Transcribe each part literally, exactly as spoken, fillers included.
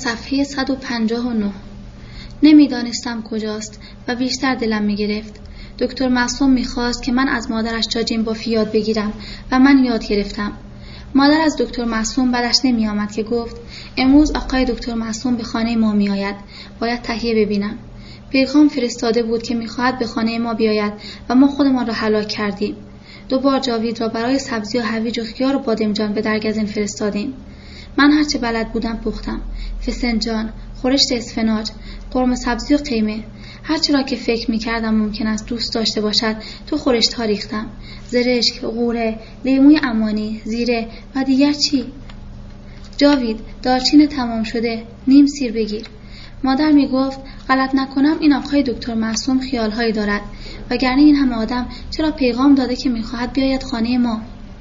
صفحه صد و پنجاه و نه. نمیدانستم کجاست و بیشتر دلم میگرفت. دکتر معصوم میخواست که من از مادرش جاجین بافی یاد بگیرم و من یاد گرفتم. مادر از دکتر معصوم بدش نمی آمد که گفت امروز آقای دکتر معصوم به خانه ما می آید، باید تهیه ببینم. پیغام فرستاده بود که میخواهد به خانه ما بیاید و ما خودمان را هلاک کردیم. دو بار جاوید را برای سبزی و هویج و خیار و بادمجان به درگزین فرستادیم. من هرچه بلد بودم پختم. فسنجان، خورشت اسفناج، قرمه سبزی و قیمه. هرچی را که فکر می‌کردم ممکن است دوست داشته باشد تو خورشت‌ها ریختم. زرشک، غوره، لیموی امانی، زیره و دیگر چی؟ جاوید، دارچین تمام شده، نیم سیر بگیر. مادر میگفت غلط نکنم این آقای دکتر معصوم خیال‌هایی دارد، وگرنه این همه آدم چرا پیغام داده که می‌خواهد بیاید خانه ما؟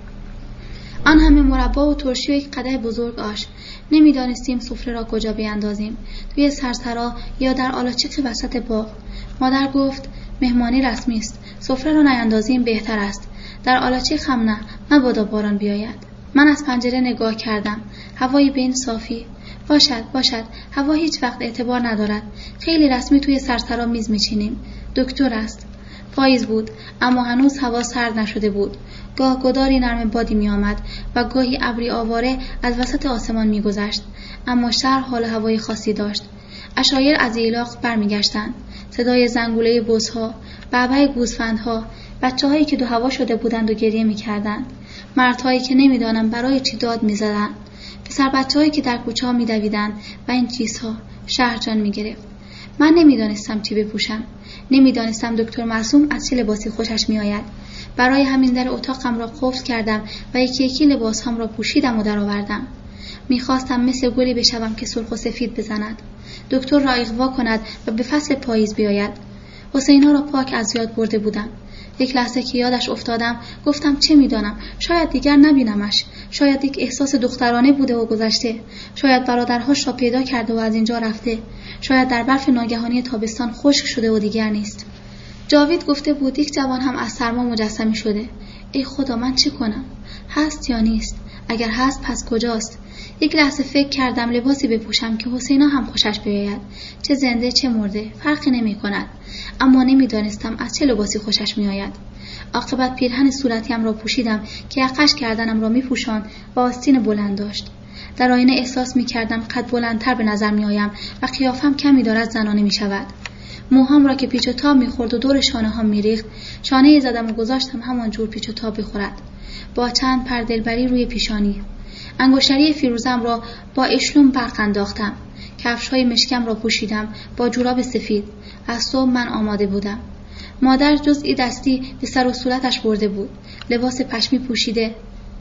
آن همه مربا و ترشی و یک قدح بزرگ آش. نمیدانستیم سفره را کجا بیاندازیم، توی سرسرا یا در آلاچیق وسط باغ. مادر گفت مهمانی رسمی است، سفره را نیاندازیم بهتر است. در آلاچیق هم نه، مبادا باران بیاید. من از پنجره نگاه کردم. هوای بین صافی. باشد باشد، هوا هیچ وقت اعتبار ندارد. خیلی رسمی توی سرسرا میز میچینیم. دکتر است. پاییز بود، اما هنوز هوا سرد نشده بود. گاه گداری نرم بادی می آمد و گاهی ابری آواره از وسط آسمان می گذشت، اما شهر حال هوای خاصی داشت. عشایر از ایلاق برمی گشتند. صدای زنگوله بزها، بعبع گوسفندها، بچه هایی که دو هوا شده بودند و گریه می کردند. مردهایی که نمیدانم برای چی داد می زدند. پسر بچه هایی که در کوچه ها می دویدند و این چیزها. شهر جان می گرفت. من نمیدانستم چی بپوشم. نمیدانستم دکتر معصوم از چه لباسی خوشش می آید. برای همین در اتاقم را قفل کردم و یکی یکی لباسهام را پوشیدم و درآوردم. میخواستم مثل گلی بشوم که سرخ و سفید بزند. دکتر را اغوا کند و به فصل پاییز بیاید. حسینا را پاک از یاد برده بودم. یک لحظه که یادش افتادم گفتم چه میدانم، شاید دیگر نبینمش. شاید یک احساس دخترانه بوده و گذشته. شاید برادرهاش را پیدا کرده و از اینجا رفته. شاید در برف ناگهانی تابستان خشک شده و دیگر نیست. جاوید گفته بود یک جوان هم از سرما مجسمی شده. ای خدا، من چه کنم؟ هست یا نیست؟ اگر هست پس کجاست؟ یک لحظه فکر کردم لباسی بپوشم که حسینا هم خوشش بیاید. چه زنده چه مرده فرقی نمی کند. اما نمیدانستم از چه لباسی خوشش می آید. عاقبت پیرهن صورتیم را پوشیدم که یقش کردنم را می پوشاند و آستین بلند داشت. در آینه احساس می کردم قد بلندتر به نظر می آیم و قیافم کمی دارد زنانه می شود. موهام را که پیچ و تاب می‌خورد و دور شانه ها می‌ریخت، شانه زدم و گذاشتم همان جور پیچ و تاب بخورد. با چند پر دلبری روی پیشانی. انگشتری فیروزم را با اشلوم برق انداختم. کفش‌های مشکم را پوشیدم با جوراب سفید. از صبح من آماده بودم. مادر جزئی دستی به سر و صورتش برده بود. لباس پشمی پوشیده،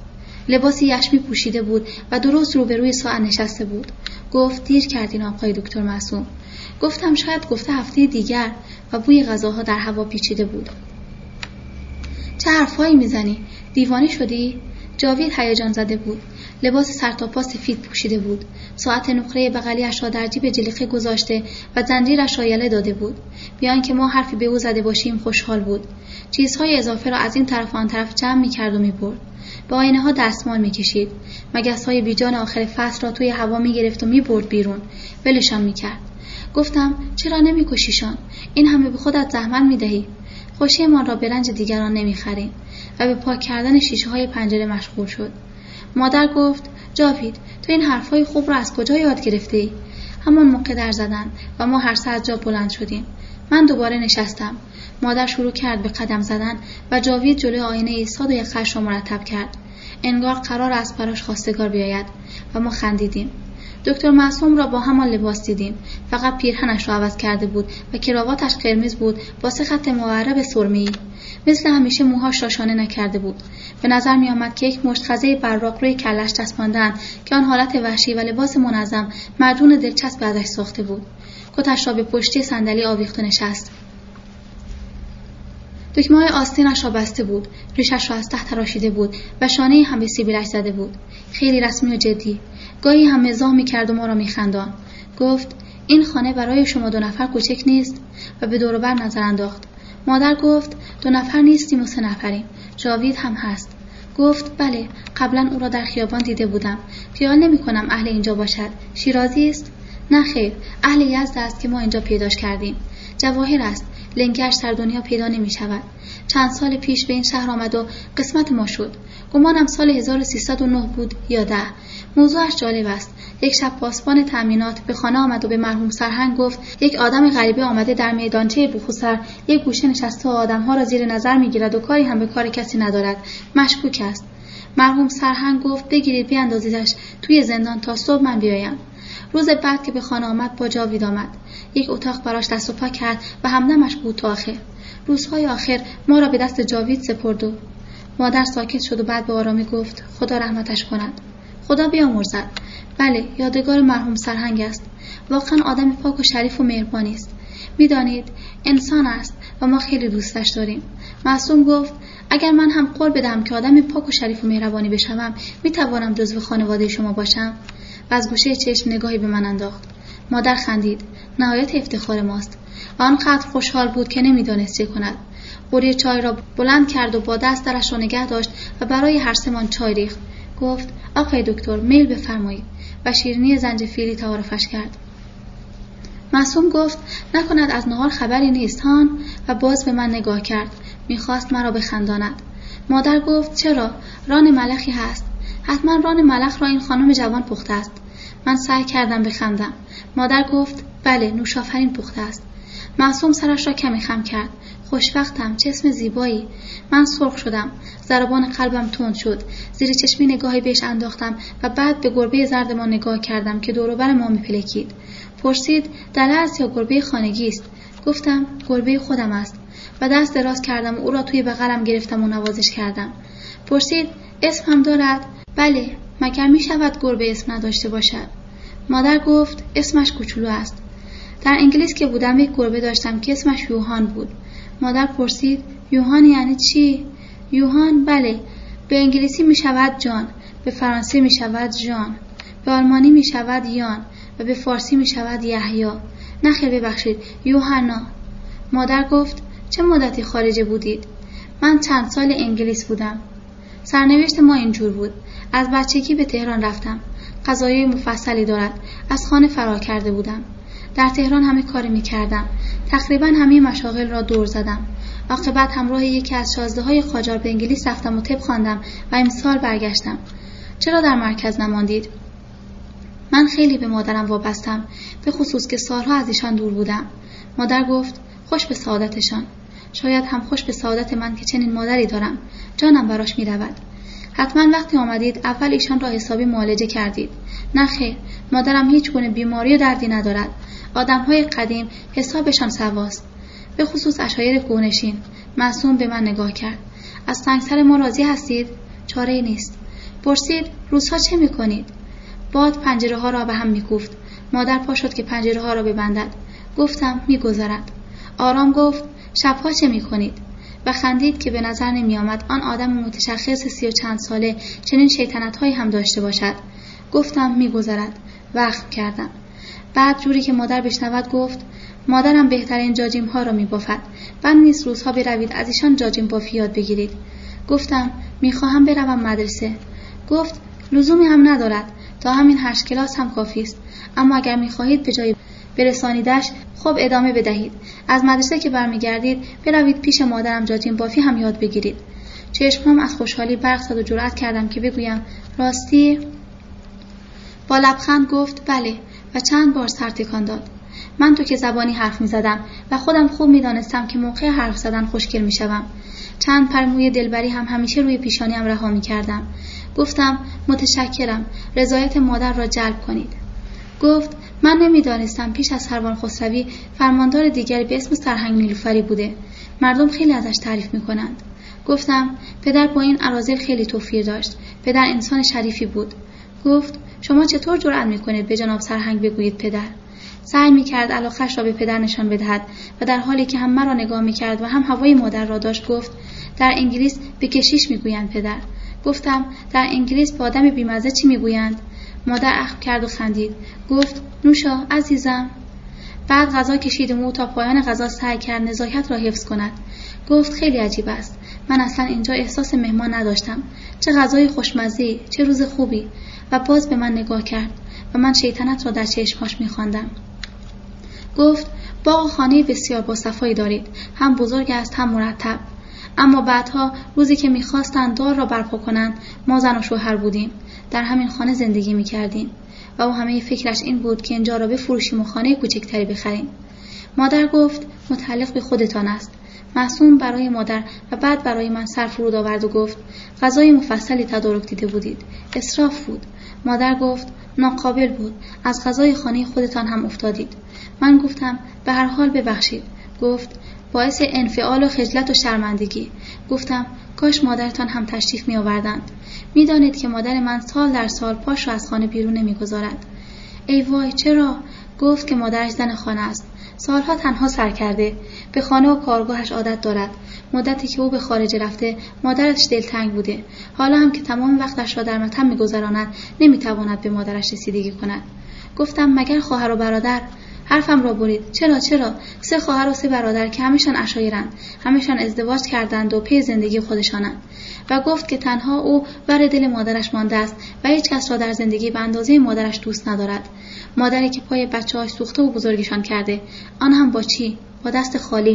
لباسی یشمی پوشیده بود و درست روبروی ساعت نشسته بود. گفت دیر کردین آقای دکتر معصوم. گفتم شاید گفته هفته دیگر و بوی غذاها در هوا پیچیده بود. چه حرفایی میزنی؟ دیوانه شدی؟ جاوید هیجان زده بود. لباس سرتاپا سفید پوشیده بود. ساعت نقره بغلیش را در جیب جلیقه گذاشته و زنجیرش را یله داده بود. بیان که ما حرفی به او زده باشیم خوشحال بود. چیزهای اضافه را از این طرف و آن طرف جمع می‌کرد و می‌برد. با آینه ها دستمال می‌کشید. مگس‌های بیجان آخر فصل را توی هوا می‌گرفت و می‌برد بیرون. ولشان می‌کرد. گفتم چرا نمی‌کشیشان؟ این همه به خودت زحمت می‌دهی. خوشیمان را به رنج دیگران نمی‌خریم. و به پاک کردن شیشه‌های پنجره مشغول شد. مادر گفت جاوید، تو این حرفای خوب را از کجا یاد گرفتی؟ همان موقع در زدن و ما هر سه از جا بلند شدیم. من دوباره نشستم. مادر شروع کرد به قدم زدن و جاوید جلوی آینه ایستاد و یقه‌اش را مرتب کرد. انگار قرار است براش خواستگار بیاید و ما خندیدیم. دکتر معصوم را با همان لباس دیدیم. فقط پیرهنش را عوض کرده بود و کراواتش قرمز بود با سه خط معرب سرمه‌ای. مثل همیشه موهاش را شانه نکرده بود. به نظر می آمد که یک مشت خزه براق روی کلش چسباندند که آن حالت وحشی و لباس منظم معجون دلچسب ازش ساخته بود. کتش را به پشتی صندلی آویخته نشست. دکمه‌های آستینش را بسته بود. ریشش را از ته تراشیده بود و شانه هم به سیبیلش زده بود. خیلی رسمی و جدی. گاهی هم مزاح می‌کرد و ما را می‌خنداند. گفت این خانه برای شما دو نفر کوچک نیست؟ و به دور و بر نظر انداخت. مادر گفت دو نفر نیستیم و سه نفریم. جاوید هم هست. گفت بله، قبلا او را در خیابان دیده بودم. خیال نمی کنم اهل اینجا باشد. شیرازی است؟ نه خیر، اهل یزد است که ما اینجا پیداش کردیم. جواهر است، لنگرش در دنیا پیدا نمی شود. چند سال پیش به این شهر آمد و قسمت ما شد. گمانم سال هزار و سیصد و نه بود یا ده. موضوعش جالب است. یک شب پاسبان تأمینات به خانه آمد و به مرحوم سرهنگ گفت یک آدم غریبه آمده در میدانچه بوخوسر یک گوشه نشسته و آدم‌ها را زیر نظر می‌گیرد و کاری هم به کار کسی ندارد. مشکوک است. مرحوم سرهنگ گفت بگیرید بیاندازیدش توی زندان تا صبح من بیایم. روز بعد که به خانه آمد با جاوید آمد. یک اتاق براش دست و پا کرد و همدمش بود تا آخر. روزهای آخر ما را به دست جاوید سپرد و مادر ساکت شد و بعد به آرامی گفت خدا رحمتش کند. خدا بیامرزد. بله، یادگار مرحوم سرهنگ است. واقعا آدم پاک و شریف و مهربانی است. میدانید انسان است و ما خیلی دوستش داریم. معصوم گفت اگر من هم قول بدم که آدم پاک و شریف و مهربانی بشوم میتوانم جزو خانواده شما باشم؟ و از گوشه چشم نگاهی به من انداخت. مادر خندید. نهایت افتخار ماست. آنقدر خوشحال بود که نمیدانست چه کند. قوری چای را بلند کرد و با دست درش را نگه داشت و برای هر سمان چای ریخت. گفت آقای دکتر میل بفرمایید و شیرینی زنجفیلی تعارفش کرد. معصوم گفت نکند از نهار خبری نیست هان و باز به من نگاه کرد. میخواست مرا بخنداند. مادر گفت چرا؟ ران ملخی هست. حتما ران ملخ را این خانم جوان پخته است. من سعی کردم بخندم. مادر گفت بله، نوشافرین پخته است. معصوم سرش را کمی خم کرد. خوشوقتم، چه اسم زیبایی. من سرخ شدم. ضربان قلبم تند شد. زیر چشمی نگاهی بهش انداختم و بعد به گربه زرد ما نگاه کردم که دور و بر ما میپلکید. پرسید دله است یا گربه خانگی است؟ گفتم گربه خودم است و دست دراز کردم و او را توی بغلم گرفتم و نوازش کردم. پرسید اسم هم دارد؟ بله، مگر می شود گربه اسم نداشته باشد؟ مادر گفت اسمش کوچولو است. در انگلیس که بودم یک گربه داشتم که اسمش یوهان بود. مادر پرسید یوهان یعنی چی؟ یوهان بله، به انگلیسی می شود جان، به فرانسه می شود ژان، به آلمانی می شود یان و به فارسی می شود یحیی. نه خیر ببخشید، یوحنا. مادر گفت چه مدتی خارجه بودید؟ من چند سال انگلیس بودم. سرنوشت ما اینجور بود. از بچگی به تهران رفتم. قضایای مفصلی دارد. از خانه فرار کرده بودم. در تهران همه کاری می کردم. تقریبا همه مشاغل را دور زدم. عاقبت همراه یکی از شازده های قاجار به انگلیس رفتم و طب خواندم و امسال برگشتم. چرا در مرکز نماندید؟ من خیلی به مادرم وابستم، به خصوص که سالها از ایشان دور بودم. مادر گفت خوش به سعادتشان. شاید هم خوش به سعادت من که چنین مادری دارم. جانم براش می رود. حتما وقتی آمدید اول ایشان را حسابی معالجه کردید. نه خیر، مادرم هیچ گونه بیماری و دردی ندارد. آدم‌های قدیم حسابشان سواست، به خصوص عشایر کوهنشین. معصوم به من نگاه کرد. از سنگسر ما راضی هستید؟ چاره‌ای نیست. پرسید روزها چه می‌کنید؟ باد پنجره ها را به هم می‌کوفت. مادر پا شد که پنجره ها را ببندد. گفتم می‌گذرد. آرام گفت شب‌ها چه می‌کنید؟ و خندید که به نظر نمی‌آمد آن آدم متشخص سی و چند ساله چنین شیطنت‌هایی هم داشته باشد. گفتم می‌گذرد. وقف کردم. بعد جوری که مادر بشنود گفت مادرم بهترین جاجیم ها را می‌بافد. بند نیست روزها بروید از ایشان جاجیم بافی یاد بگیرید. گفتم می‌خواهم بروم مدرسه. گفت لزومی هم ندارد. تا همین هشت کلاس هم کافی است. اما اگر می‌خواهید به جای برسانیدش خب ادامه بدهید. از مدرسه که برمیگردید بروید پیش مادرم جاجیم بافی هم یاد بگیرید. چشمم از خوشحالی برق زد و جرأت کردم که بگویم راستی؟ با لبخند گفت بله و چند بار سر تکان داد. من تو که زبانی حرف می زدم و خودم خوب می دانستم که موقع حرف زدن خوشگل می شدم. چند پر موی دلبری هم همیشه روی پیشانیم رها می کردم. گفتم متشکرم، رضایت مادر را جلب کنید. گفت من نمی دانستم پیش از سروان خسروی فرماندار دیگری به اسم سرهنگ نیلوفری بوده. مردم خیلی ازش تعریف می کنند. گفتم پدر با این اراذل خیلی توفیر داشت. پدر انسان شریفی بود. گفت شما چطور جرأت می‌کنید به جناب سرهنگ بگویید پدر؟ سعی می‌کرد علاقه‌اش را به پدر نشان بدهد و در حالی که هم مرا نگاه می‌کرد و هم هوای مادر را داشت گفت در انگلیس به کشیش می‌گویند پدر. گفتم در انگلیس به آدم بی‌مزه چی می‌گویند؟ مادر اخم کرد و خندید. گفت نوشا عزیزم. بعد غذا کشید و تا پایان غذا سعی کرد نزاکت را حفظ کند. گفت خیلی عجیب است. من اصلا اینجا احساس مهمان نداشتم. چه غذای خوشمزه‌ای، چه روز خوبی. و باز به من نگاه کرد. و من شیطنت را در چشمهاش می‌خواندم. گفت باغ و خانه بسیار باصفایی دارید، هم بزرگ است هم مرتب. اما بعدها روزی که می‌خواستند دار را برپا کنند، ما زن و شوهر بودیم، در همین خانه زندگی می‌کردیم و او همه فکرش این بود که اینجا را بفروشیم و خانه کوچکتری بخریم. مادر گفت متعلق به خودتان است. معصوم برای مادر و بعد برای من سر فرود آورد و گفت غذای مفصلی تدارک دیده بودید، اسراف بود. مادر گفت ناقابل بود، از غذای خانه خودتان هم افتادید. من گفتم به هر حال ببخشید. گفت باعث انفعال و خجلت و شرمندگی. گفتم کاش مادرتان هم تشریف می آوردند. می دانید که مادر من سال در سال پاش را از خانه بیرون نمی گذارد. ای وای چرا؟ گفت که مادرش زن خانه است، سالها تنها سر کرده، به خانه و کارگاهش عادت دارد. مدتی که او به خارج رفته مادرش دلتنگ بوده، حالا هم که تمام وقتش را در مطب می‌گذراند نمی‌تواند به مادرش رسیدگی کند. گفتم مگر خواهر و برادر؟ حرفم را برید. چرا چرا؟ سه خواهر و سه برادر که همشان عشایرند، همشان ازدواج کردند و پی زندگی خودشانند. و گفت که تنها او بر دل مادرش مانده است و هیچ کس را در زندگی به اندازه مادرش دوست ندارد. مادری که پای بچه‌هاش سوخته و بزرگشان کرده، آن هم با چی؟ با دست خالی،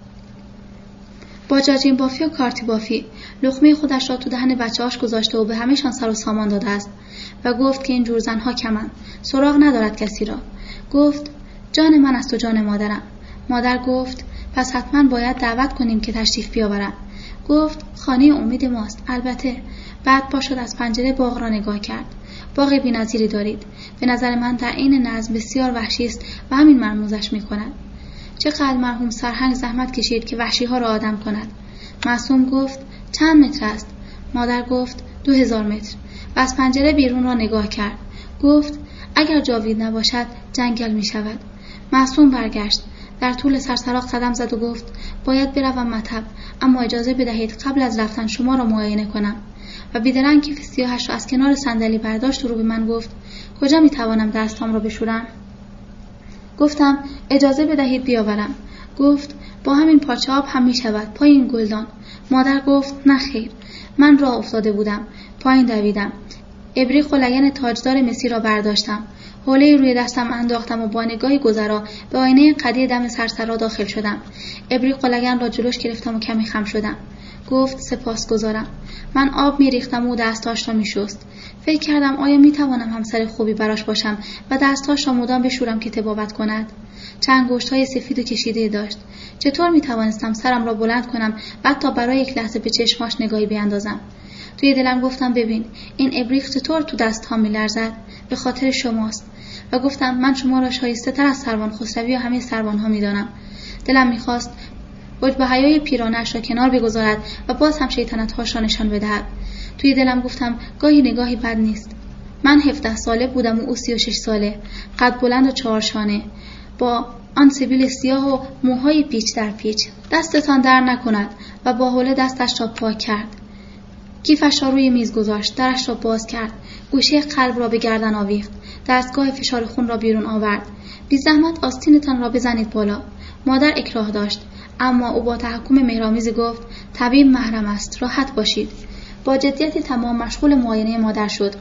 با جاجین بافی و کارتی بافی. لقمه خودش را تو دهن بچه‌هاش گذاشته و به همه‌شان سر و سامان داده است و گفت که این جور زنها کمند، سراغ ندارد کسی را. گفت جان من است و جان مادرم. مادر گفت پس حتما باید دعوت کنیم که تشریف بیاورم. گفت خانه امید ماست، البته. بعد پا شد از پنجره باغ را نگاه کرد. باغ بی‌نظیری دارید. به نظر من در عین نظم بسیار وحشی است و همین مرموزش می‌کند. چقدر مرحوم سرهنگ زحمت کشید که وحشی‌ها را آدم کند. معصوم گفت چند متر است؟ مادر گفت دو هزار متر و از پنجره بیرون را نگاه کرد. گفت اگر جاوید نباشد جنگل می شود. معصوم برگشت، در طول سرسراغ قدم زد و گفت باید بروم مطب، اما اجازه بدهید قبل از رفتن شما را معاینه کنم. و بیدرنگ کیف سیاهش را از کنار صندلی برداشت و رو به من گفت کجا می توانم دستام را بشورم؟ گفتم اجازه بدهید بیاورم. گفت با همین پارچه آب هم می شود، پای این گلدان. مادر گفت نه خیر. من راه افتاده بودم، پایین دویدم، ابریق و لگن تاجدار مسی را برداشتم، حوله روی دستم انداختم و با نگاهی گذرا به آینه قدی دم سرسرا داخل شدم. ابریق و لگن را جلوش گرفتم و کمی خم شدم. گفت سپاسگزارم. من آب می ریختم و دستاش را می شست. فکر کردم آیا می توانم همسر خوبی براش باشم و دستاش را مدام بشورم که تبابت کند. چنگشت های سفید و کشیده داشت. چطور می توانستم سرم را بلند کنم و حتی برای یک لحظه به چشماش نگاهی بیاندازم؟ توی دلم گفتم ببین این ابریق چطور تو دست ها می لرزد، به خاطر شماست. و گفتم من شما را شایسته تر از سروان خسروی و همه سروان ها می دانم. دلم می خواست عجب و حیای پیرانش را کنار بگذارد و باز هم شیطنت هاش را نشان بدهد. توی دلم گفتم گاهی نگاهی بد نیست. من هفده ساله بودم و او سی و شش ساله، قد بلند و چهارشانه، با آن سبیل سیاه و موهای پیچ در پیچ. دستتان در نکند. و با حوله دستش را پاک کرد. کیفش را روی میز گذاشت، درش را باز کرد، گوشه قلب را به گردن آویخت، دستگاه فشار خون را بیرون آورد. بی زحمت آستینتان را بزنید بالا. مادر اکراه داشت، اما او با تحکم مهرآمیز گفت طبیب محرم است، راحت باشید. با جدیتی تمام مشغول معاینه مادر شد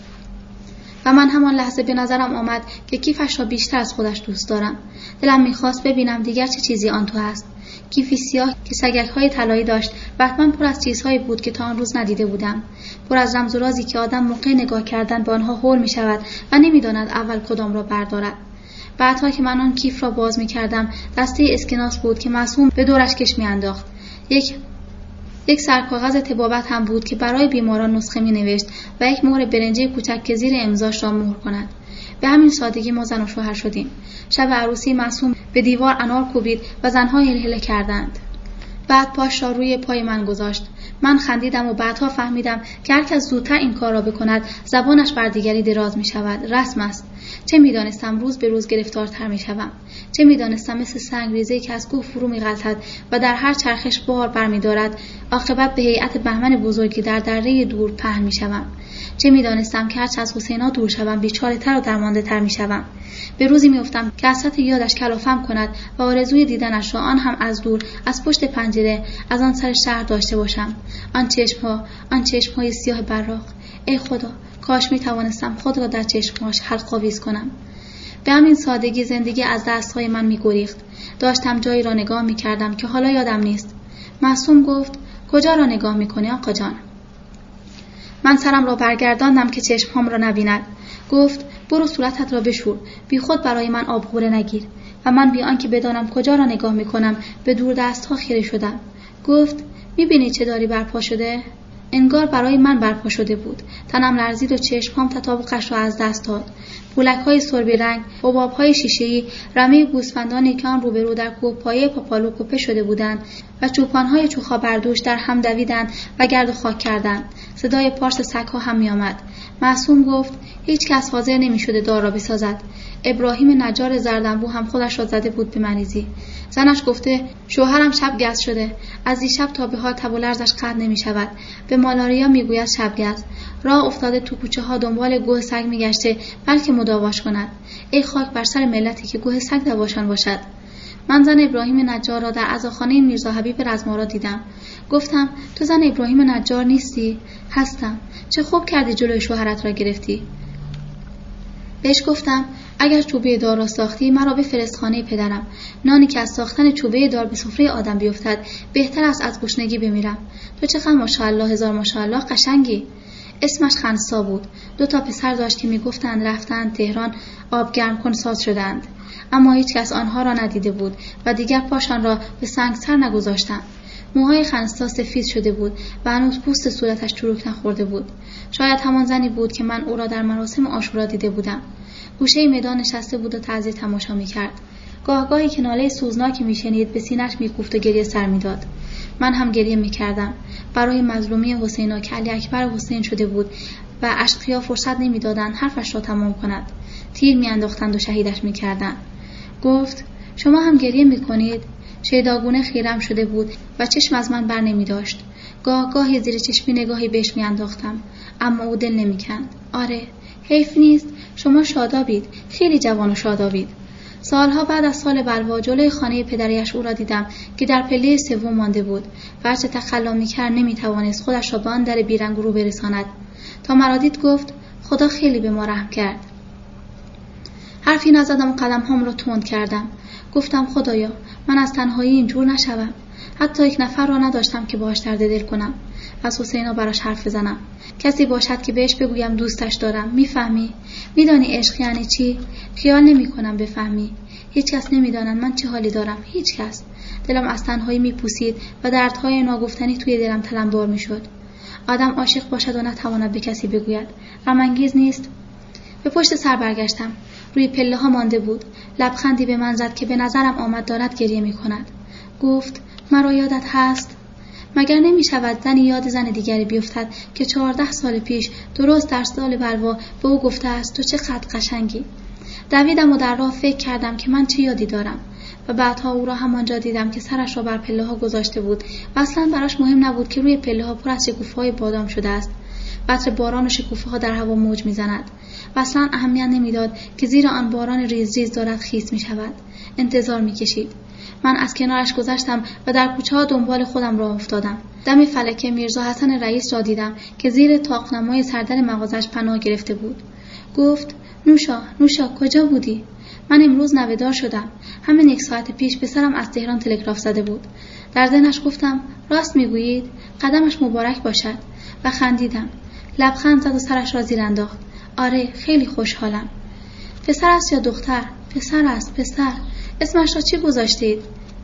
و من همان لحظه به نظرم آمد که کیفش را بیشتر از خودش دوست دارم. دلم میخواست ببینم دیگر چه چیزی آن تو هست. کیفی سیاه که سگک‌های طلایی داشت و حتما پر از چیزهایی بود که تا آن روز ندیده بودم، پر از رمز و رازی که آدم موقع نگاه کردن به آنها هول می شود و نمیداند اول کدام را بردارد. بعدها که من آن کیف را باز می کردم، دسته اسکناس بود که معصوم به دورش کش می انداخت. یک یک سرکاغذ طبابت هم بود که برای بیماران نسخه می نوشت و یک مهر برنجی کوچک که زیر امضاش را مهر کند. به همین سادگی ما زن و شوهر شدیم. شب عروسی معصوم به دیوار انار کوبید و زنها هلهله کردند. بعد پاش را روی پای من گذاشت. من خندیدم و بعدها فهمیدم که هر کس زودتر این کار را بکند زبانش بر دیگری دراز می شود. رسم است. چه می دانستم روز به روز گرفتارتر می شوم. چه می دانستم مثل سنگ ریزه‌ای که از کوه فرو می غلطد و در هر چرخش بار بر می دارد عاقبت به هیئت بهمن بزرگی در دره دور پهن می شوم. چه می دانستم که هرچه از حسینا دور شوم بیچاره تر و درمانده تر می شوم. به روزی می افتم که حسرت یادش کلافم کند و آرزوی دیدنش را آن هم از دور از پشت پنجره از آن سر شهر داشته باشم. آن چشم‌ها، آن چشم‌های سیاه براق. ای خدا، کاش می توانستم خود را در چشمهاش حلق آویز کنم. به همین سادگی زندگی از دستهای من می گریخت. داشتم جایی را نگاه می کردم که حالا یادم نیست. معصوم گفت کجا را نگاه می کنی آقا جان؟ من سرم را برگرداندم که چشمهام را نبیند. گفت برو صورتت را بشور، بی خود برای من آبغوره نگیر. و من بی آنکه بدانم کجا را نگاه می کنم به دور دستها خیره شدم. گفت می بینی چه داری برپا شده؟ انگار برای من برپا شده بود. تنم لرزید و چشمهام تطابقش را از دست داد. پولک‌های سربی رنگ، حباب‌های شیشه‌ای، رمه گوسفندانی که آن روبرو در کوهپایه پاپالو کپه شده بودند و چوپان‌های چوخا بردوش در هم دویدند و گرد و خاک کردند. صدای پارس سگ‌ها هم می‌آمد. معصوم گفت هیچ کس حاضر نمی‌شده دار را بسازد. ابراهیم نجار زردنبو هم خودش را زده بود به مریضی. زنش گفته شوهرم شب گز شده. از دیشب تا به حال تب و لرزش قطع نمی‌شود. به مالاریا میگوید شب گز. راه افتاده تو کوچه ها دنبال گوه سگ میگشته بلکه مداواش کند. ای خاک بر سر ملتی که گوه سگ دواشان باشد. من زن ابراهیم نجار را در عزاخانه میرزا حبیب رزمارا دیدم. گفتم تو زن ابراهیم نجار نیستی؟ هستم. چه خوب کردی جلوی شوهرت را گرفتی. بهش گفتم اگر چوبه دار را ساختی مرا بفرست خانه پدرم. نانی که از ساختن چوبه دار به سفره آدم بیفتد بهتر است از گشنگی بمیرم. تو چقدر ماشاءالله هزار ماشاءالله قشنگی. اسمش خنسا بود. دو تا پسر داشت که میگفتند رفتند تهران آب گرم کن ساز شدند، اما هیچ کس آنها را ندیده بود و دیگر پاشان را به سنگسر نگذاشتند. موهای خنسا سفید شده بود و هنوز پوست صورتش چروک نخورده بود. شاید همان زنی بود که من او را در مراسم عاشورا دیده بودم. گوشه میدان نشسته بود و تعزیه تماشا میکرد. گاهگاهی که ناله سوزناکی میشنید به سینه‌اش میکوفت و گریه سر میداد. من هم گریه میکردم. برای مظلومی حسینا که علی اکبر حسین شده بود و اشقیا فرصت نمیدادند حرفش را تمام کند. تیر میانداختند و شهیدش میکردند. گفت شما هم گریه میکنید؟ شیداگونه خیرم شده بود و چشم از من بر نمی داشت. گاه گاهی زیر چشمی نگاهی بهش میانداختم، اما او دل نمیکند. آره، حیف نیست؟ شما شادابید، خیلی جوان و شادابید. سالها بعد از سال بلوا جلوی خانه پدریش او را دیدم که در پله سوم مانده بود و هرچه تخلا میکرد نمیتوانست خودش را به آن در بیرنگ رو برساند. تا مرا دید گفت خدا خیلی به ما رحم کرد. حرفی نزدم و قدم‌هام را تند کردم. گفتم خدایا من از تنهایی اینجور نشوم. حتی یک نفر را نداشتم که باهاش درد دل کنم. از حسینا براش حرف بزنم. کسی باشد که بهش بگویم دوستش دارم. میفهمی؟ میدانی عشق یعنی چی؟ خیال نمی کنم بفهمی. هیچ کس نمیداند من چه حالی دارم. هیچ کس. دلم از تنهایی میپوسید و دردهای ناگفتنی توی دلم تلمبار میشد. آدم عاشق باشد و نتواند به کسی بگوید. غم انگیز نیست؟ به پشت سر برگشتم. روی پله ها مانده بود. لبخندی به من زد که به نظرم آمد دارد گریه می کند. گفت مرا یادت هست؟ مگر نمی شود زنی یاد زن دیگری بیفتد که چهارده سال پیش درست در سال بلوا به او گفته است تو چه قد قشنگی. دویدم و در راه فکر کردم که من چه یادی دارم و بعدها او را همانجا دیدم که سرش را بر پله ها گذاشته بود و اصلا براش مهم نبود که روی پله ها پر از شکوفه های بادام شده است. قطره باران و شکوفه ها در هوا موج میزند و اصلا اهمیت نمیداد که زیر آن باران ریز ریز دارد خیس می شود. انتظار می کشید. من از کنارش گذشتم و در کوچه ها دنبال خودم راه افتادم. دم فلکه میرزا حسن رئیس را دیدم که زیر طاق‌نمای سردر مغازش پناه گرفته بود. گفت نوشا نوشا کجا بودی؟ من امروز نوه‌دار شدم. همین یک ساعت پیش پسرم از تهران تلگراف زده بود. در ذهنش گفتم راست میگویید؟ قدمش مبارک باشد. و خندیدم. لبخند زد و سرش را زیر انداخت. آره خیلی خوشحالم. پسر است یا دختر؟ پسر است. پسر. اسمش را چی گذاشتید؟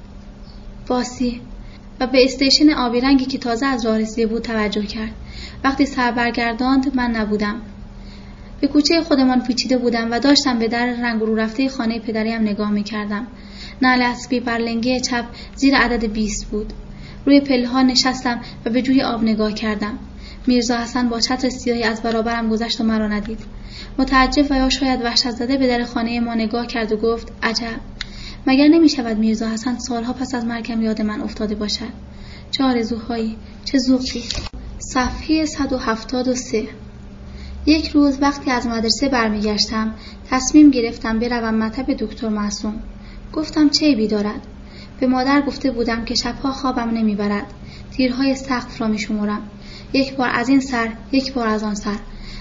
باسی. و به استیشن آبی رنگی که تازه از راه رسیده بود توجه کرد. وقتی سر برگرداند من نبودم. به کوچه خودمان پیچیده بودم و داشتم به در رنگ رو رفته خانه پدریم نگاه می‌کردم. نعل اسبی بر لنگه چپ زیر عدد بیست بود. روی پله‌ها نشستم و به جوی آب نگاه کردم. میرزا حسن با چتر سیاهی از برابرم گذشت و مرا ندید. متعجب و یا شاید وحشت زده به در خانه ما نگاه کرد و گفت عجب. مگر نمی شود میرزا حسن سالها پس از مرگم یاد من افتاده باشد؟ چه آرزوهایی، چه ذوقی. صفحه صد و هفتاد و سه. یک روز وقتی از مدرسه برمیگشتم تصمیم گرفتم بروم مطب دکتر معصوم. گفتم چه عیبی دارد؟ به مادر گفته بودم که شبها خوابم نمیبرد. تیرهای سقف را میشمرم. یک بار از این سر، یک بار از آن سر.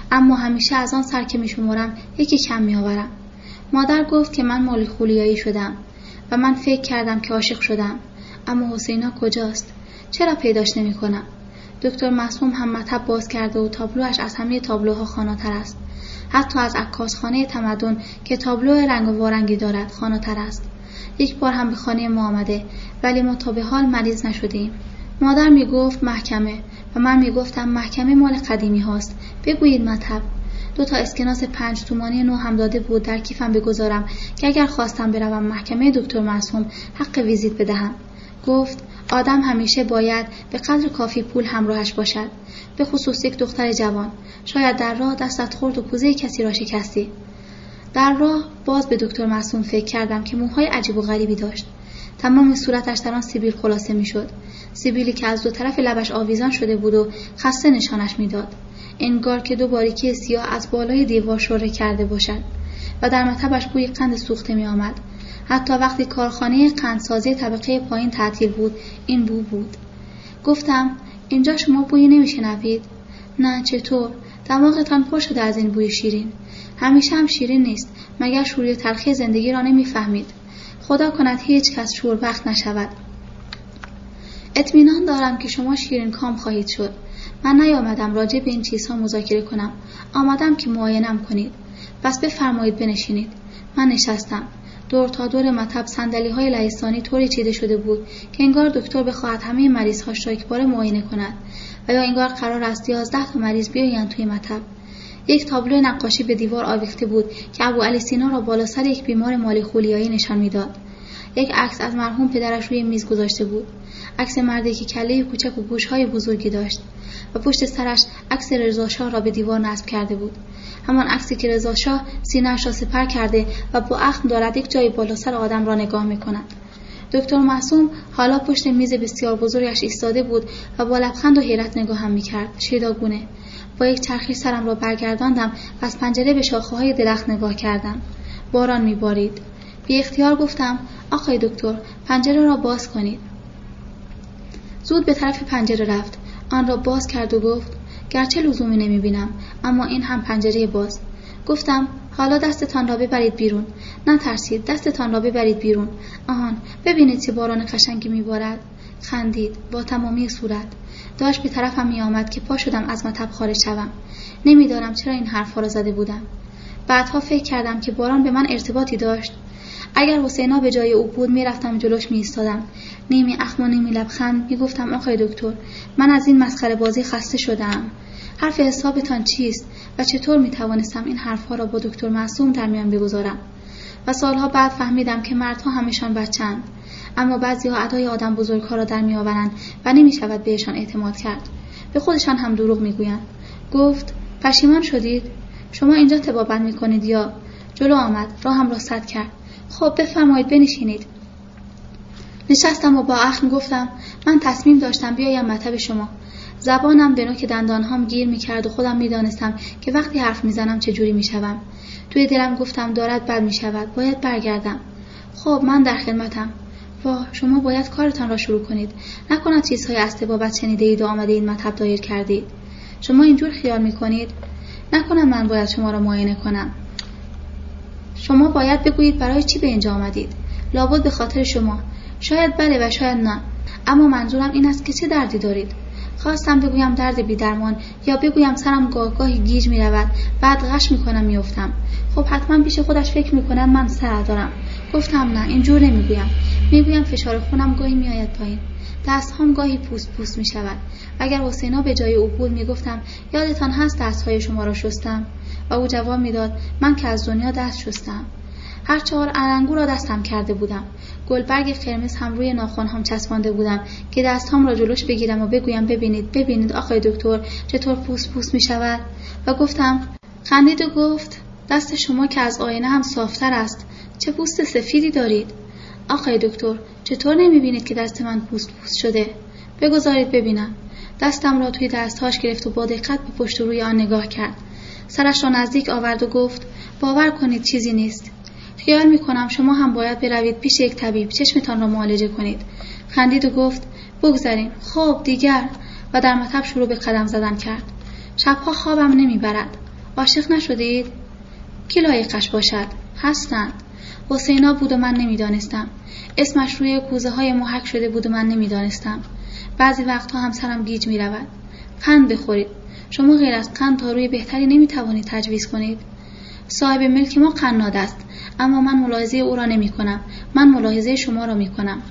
اما همیشه از آن سر که میشمرم یکی کم میآورم. مادر گفت که من مالیخولیایی شدم و من فکر کردم که عاشق شدم. اما حسینا کجاست؟ چرا پیداش نمی کنم؟ دکتر معصوم هم مطب باز کرده و تابلوش از همه تابلوها خاناتر است. حتی از عکاسخانه تمدن که تابلو رنگ و وارنگی دارد خاناتر است. یک بار هم به خانه ما آمده، ولی ما تا به حال مریض نشدیم. مادر می گفت محکمه و من می گفتم محکمه مال قدیمی هاست، بگویید مطب. دو تا اسکناس پنج تومانی نو هم داده بود در کیفم بگذارم که اگر خواستم بروم محکمه دکتر معصوم حق ویزیت بدهم. گفت آدم همیشه باید به قدر کافی پول همراهش باشد، به خصوص یک دختر جوان. شاید در راه دستت خورد و کوزه کسی را شکستی. در راه باز به دکتر معصوم فکر کردم که موهای عجیب و غریبی داشت. تمام صورتش در آن سیبیل خلاصه میشد، سیبیلی که از دو طرف لبش آویزان شده بود و خسته نشانش میداد، انگار که دو باریکی سیاه از بالای دیوار شره کرده باشد و در مطبش بوی قند سوخته می آمد. حتی وقتی کارخانه قندسازی طبقه پایین تعطیل بود این بو بود. گفتم اینجا شما بویی نمیشنوید؟ نه، چطور؟ دماغتان پر شده از این بوی شیرین. همیشه هم شیرین نیست، مگر شوری تلخی زندگی را نمیفهمید؟ خدا کند هیچ کس شوربخت نشود. اطمینان دارم که شما شیرین کام خواهید شد. من نیامدم راجع به این چیزها مذاکره کنم، آمدم که معاینم کنید. پس بفرمایید بنشینید. من نشستم. دور تا دور مطب صندلی‌های لهستانی طوری چیده شده بود که انگار دکتر بخواهد همه مریض‌هاش را یکباره معاینه کند و یا انگار قرار است یازده تا مریض بیایند توی مطب. یک تابلو نقاشی به دیوار آویخته بود که ابو علی سینا را بالا سر یک بیمار مالیخولیایی نشان میداد. یک عکس از مرحوم پدرش روی میز گذاشته بود، عکس مردی که کله کوچک و گوش‌های بزرگی داشت و پشت سرش عکس رضا شاه را به دیوار نصب کرده بود، همان عکسی که رضا شاه سینه‌اش را سپر کرده و با اخم دارد یک جای بالا سر آدم را نگاه می‌کند. دکتر معصوم حالا پشت میز بسیار بزرگش ایستاده بود و با لبخند و حیرت نگاهم می‌کرد، شیداگونه. با یک چرخی سرم را برگرداندم و از پنجره به شاخه‌های درخت نگاه کردم. باران می‌بارید. بی اختیار گفتم آقای دکتر پنجره را باز کنید. زود به طرف پنجره رفت، آن را باز کرد و گفت گرچه لزومی نمی‌بینم اما این هم پنجره باز. گفتم حالا دستتان را ببرید بیرون. نترسید، دستتان را ببرید بیرون. آهان ببینید چه باران قشنگی می‌بارد. خندید با تمامی صورت. داشت به طرفم می آمد که پا شدم از مطب خارج شوم. نمیدانم چرا این حرفا را زده بودم. بعدها فکر کردم که باران به من ارتباطی داشت. اگر حسینا به جای او بود میرفتم جلوش می ایستادم، نیمی اخم و نیمی لبخند می گفتم آقای دکتر من از این مسخره بازی خسته شدم. حرف حسابتان چیست و چطور می توانستم این حرفها را با دکتر معصوم در میان بگذارم؟ و سالها بعد فهمیدم که مردها همشان بچه‌اند، اما بعضی‌ها ادای آدم بزرگ‌ها را در میآورند و نمی‌شود بهشان اعتماد کرد. به خودشان هم دروغ می‌گویند. گفت پشیمان شدید؟ شما اینجا طبابت می‌کنید یا؟ جلو آمد، راهم را سد کرد. خب بفرمایید بنشینید. نشستم و با اخم گفتم من تصمیم داشتم بیایم مطب شما. زبانم به نوک دندانهام گیر می‌کرد و خودم می‌دانستم که وقتی حرف می‌زنم چه جوری می‌شوم. توی دلم گفتم دارد بد می‌شود، باید برگردم. خب من در خدمتم. واه شما باید کارتان را شروع کنید، نکند چیزهای از طبابت شنیده اید و آمده این مطب دایر کردید. شما اینجور خیال میکنید؟ نکنم من باید شما را معاینه کنم. شما باید بگویید برای چی به اینجا آمدید. لابد به خاطر شما. شاید بله و شاید نه، اما منظورم این است که چه دردی دارید. خواستم بگویم درد بی درمان یا بگویم سرم گاه گاهی گیج می رود، بعد غش می کنم می افتم. خب حتما پیش خودش فکر می کنم من سر دارم. گفتم نه اینجور نمی گویم. می گویم فشار خونم گاهی می آید پایین، دستهام گاهی پوست پوست می شود. اگر حسینا به جای او بود می گفتم یادتان هست دستهای شما را شستم؟ و او جواب می داد من که از دنیا دست شستم. هر چهار علنگو را دستم کرده بودم. گلبرگ قرمز هم روی ناخن‌هام چسبانده بودم که دستهام را جلوش بگیرم و بگویم ببینید ببینید آقای دکتر چطور پوست پوست می شود. و گفتم خندید و گفت دست شما که از آینه هم صافتر است، چه پوست سفیدی دارید. آقای دکتر چطور نمی بینید که دست من پوست پوست شده؟ بگذارید ببینم. دستم را توی دستهاش گرفت و با دقت به پشت و روی آن نگاه کرد. سرش را نزدیک آورد و گفت باور کنید چیزی نیست. خیال می کنم شما هم باید بروید پیش یک طبیب چشمتان را معالجه کنید. خندید و گفت بگذاریم. خب دیگر. و در مطب شروع به قدم زدن کرد. شبها خوابم نمی برد. عاشق نشدید؟ کی لایقش باشد؟ هستند. حسینا بود و من نمیدانستم. اسمش روی کوزه های محک شده بود و من نمیدانستم. بعضی وقتها هم سرم گیج می رود. قند بخورید. شما غیر از قند تا روی بهتری نمی توانید تجویز کنید. صاحب ملک ما قناد است، اما من ملاحظه او را نمی کنم. من ملاحظه شما را می کنم.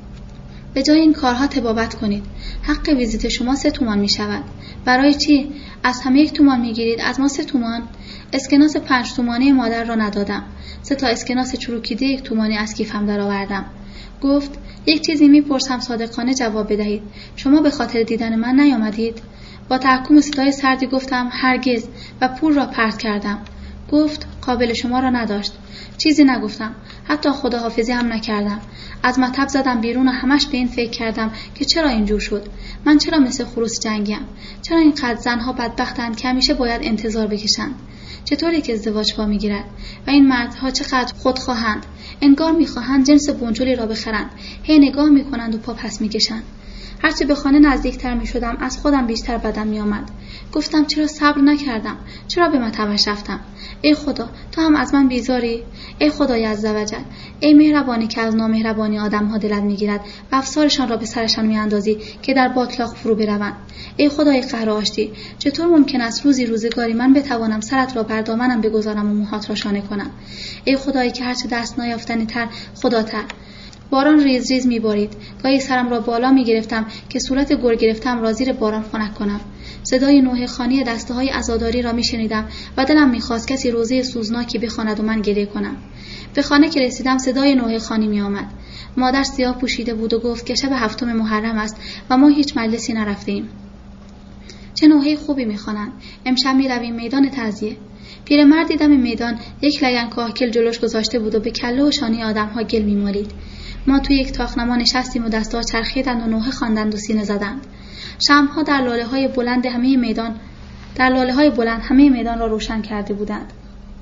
به جای این کارها تبابت کنید. حق ویزیت شما سه تومان می شود. برای چی؟ از همه یک تومان می گیرید، از ما سه تومان؟ اسکناس پنج تومانی مادر را ندادم. سه تا اسکناس چروکیده یک تومانی از کیفم درآوردم. گفت یک چیزی میپرسم صادقانه جواب بدهید. شما به خاطر دیدن من نیامدید؟ با تحکم صدای سردی گفتم هرگز و پول را پرت کردم. گفت قابل شما را نداشت. چیزی نگفتم، حتی خداحافظی هم نکردم. از مطب زدم بیرون و همش به این فکر کردم که چرا اینجور شد. من چرا مثل خروس جنگیم؟ چرا اینقدر زنها بدبختند که همیشه باید انتظار بکشند؟ چطوری که ازدواج پا میگیرد و این مردها چقدر خودخواهند؟ انگار میخواهند جنس بنجلی را بخرند. هی نگاه میکنند و پا پس میکشند. هرچه به خانه نزدیکتر میشدم از خودم بیشتر بدم میآمد. گفتم چرا صبر نکردم؟ چرا به مطبش رفتم؟ ای خدا، تو هم از من بیزاری؟ ای خدای عزوجل، ای مهربانی که از نامهربانی آدم‌ها دلت میگیرد و افسارشان را به سرشان میاندازی که در باطلاق فرو بروند. ای خدای قهر آشتی، چطور ممکن است روزی روزگاری من بتوانم سرت را بر دامنم بگذارم و موهات را شانه کنم؟ ای خدایی که هرچه دست نیافتنی تر خداتر. باران ریز ریز میبارید. گاهی سرم را بالا میگرفتم که صورت گر گرفتم را زیر باران خنک کنم. صدای نوحه خوانی دسته های عزاداری را میشنیدم و دلم میخواست کسی روزه سوزناکی بخواند و من گریه کنم. به خانه که رسیدم صدای نوحه خوانی میآمد. مادر سیاه پوشیده بود و گفت که شب هفتم محرم است و ما هیچ مجلسی نرفتیم. چه نوحه خوبی میخوانند. امشب میرویم میدان تعزیه. پیرمردی دم میدان یک لگن کاهگل جلوش گذاشته بود و به کله و شانه آدم‌ها گل میمالید. ما توی یک تاقنما نشستیم و دست‌ها چرخیدند و نوحه خواندند و سینه زدند. شمع‌ها در لاله‌های بلند همه میدان در لاله‌های بلند همه میدان را روشن کرده بودند.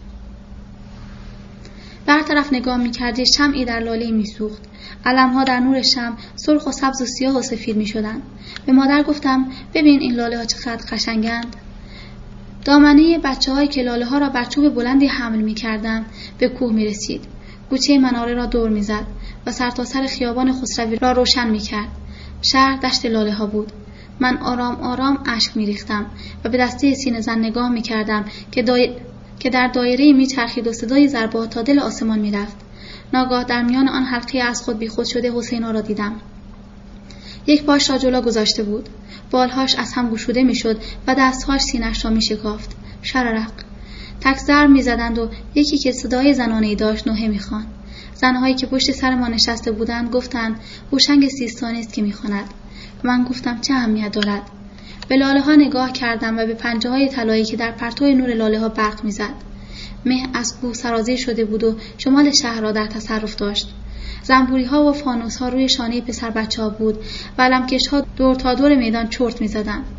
بر طرف نگاه می‌کردی شمعی در لاله‌ای می‌سوخت. علم‌ها در نور شمع سرخ و سبز و سیاه و سفید می‌شدند. به مادر گفتم ببین این لاله‌ها چقدر قشنگند. دامنه بچه‌هایی که لاله‌ها را بر چوب بلندی حمل می‌کردند به کوه می‌رسید. کوچه مناره را دور می‌زد و سرتاسر خیابان خسروی را روشن می‌کرد. شهر دشت لاله‌ها بود. من آرام آرام اشک می‌ریختم و به دسته سینه زن نگاه می‌کردم که دای... که در دایره می‌چرخید و صدای ضربات تا دل آسمان می‌رفت. ناگاه در میان آن حلقه از خود بیخود شده حسینا را دیدم. یک پاش را جلو گذاشته بود. بالهاش از هم گشوده می‌شد و دستهاش سینه‌اش را می‌شکافت. شررق. تک‌ضرب می‌زدند و یکی که صدای زنانه‌ای داشت نوحه می‌خواند. زنهایی که پشت سر ما نشسته بودند گفتند هوشنگ سیستانی است که می‌خواند. من گفتم چه اهمیت دارد؟ به لاله‌ها نگاه کردم و به پنجه‌های طلایی که در پرتو نور لاله‌ها برق می‌زد. مه از کوه سرازیر شده بود و شمال شهر را در تصرف داشت. زنبوری‌ها و فانوس‌ها روی شانه پسر بچه‌ها بود و علمکش‌ها دور تا دور میدان چرت می‌زدند.